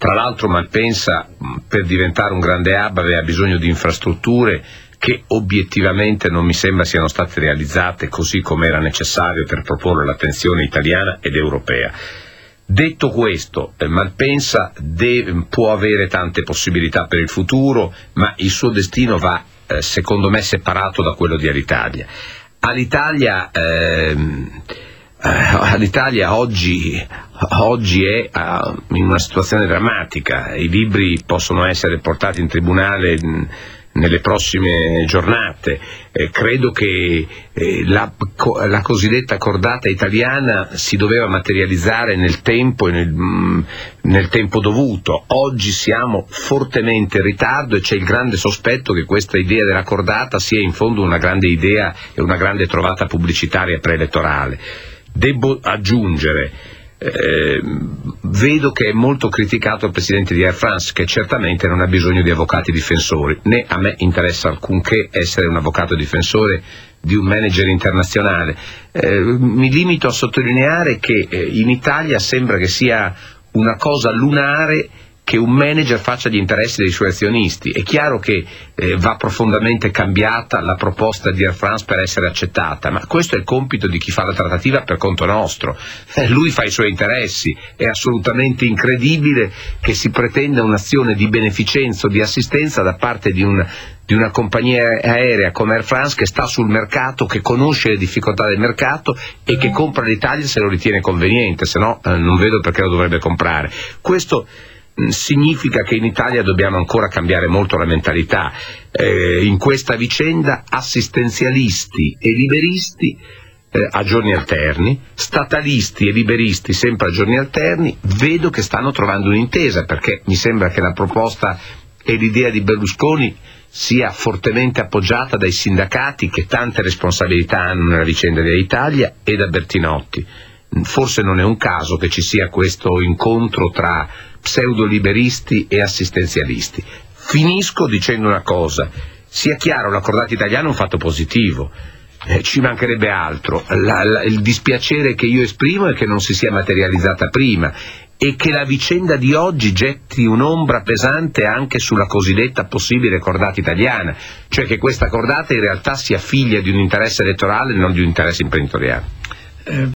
Tra l'altro Malpensa, per diventare un grande hub, aveva bisogno di infrastrutture che obiettivamente non mi sembra siano state realizzate così come era necessario per proporre l'attenzione italiana ed europea. Detto questo, Malpensa può avere tante possibilità per il futuro, ma il suo destino va, secondo me, separato da quello di Alitalia. Alitalia oggi è in una situazione drammaca. I libri possono essere portati in tribunale nelle prossime giornate. Credo che la cosiddetta cordata italiana si doveva materializzare nel tempo e nel tempo dovuto. Oggi siamo fortemente in ritardo e c'è il grande sospetto che questa idea della cordata sia in fondo una grande idea e una grande trovata pubblicitaria preelettorale. Devo aggiungere, vedo che è molto criticato il presidente di Air France, che certamente non ha bisogno di avvocati difensori, né a me interessa alcunché essere un avvocato difensore di un manager internazionale. Mi limito a sottolineare che in Italia sembra che sia una cosa lunare che un manager faccia gli interessi dei suoi azionisti. È chiaro che va profondamente cambiata la proposta di Air France per essere accettata, ma questo è il compito di chi fa la trattativa per conto nostro. Lui fa i suoi interessi. È assolutamente incredibile che si pretenda un'azione di beneficenza o di assistenza da parte di una compagnia aerea come Air France, che sta sul mercato, che conosce le difficoltà del mercato e che compra l'Italia se lo ritiene conveniente, se no non vedo perché lo dovrebbe comprare. Questo significa che in Italia dobbiamo ancora cambiare molto la mentalità. In questa vicenda assistenzialisti e liberisti a giorni alterni, statalisti e liberisti sempre a giorni alterni, vedo che stanno trovando un'intesa, perché mi sembra che la proposta e l'idea di Berlusconi sia fortemente appoggiata dai sindacati, che tante responsabilità hanno nella vicenda dell'Italia, e da Bertinotti. Forse non è un caso che ci sia questo incontro tra pseudoliberisti e assistenzialisti. Finisco dicendo una cosa: sia chiaro, la cordata italiana è un fatto positivo, ci mancherebbe altro. Il dispiacere che io esprimo è che non si sia materializzata prima e che la vicenda di oggi getti un'ombra pesante anche sulla cosiddetta possibile cordata italiana, cioè che questa cordata in realtà sia figlia di un interesse elettorale e non di un interesse imprenditoriale.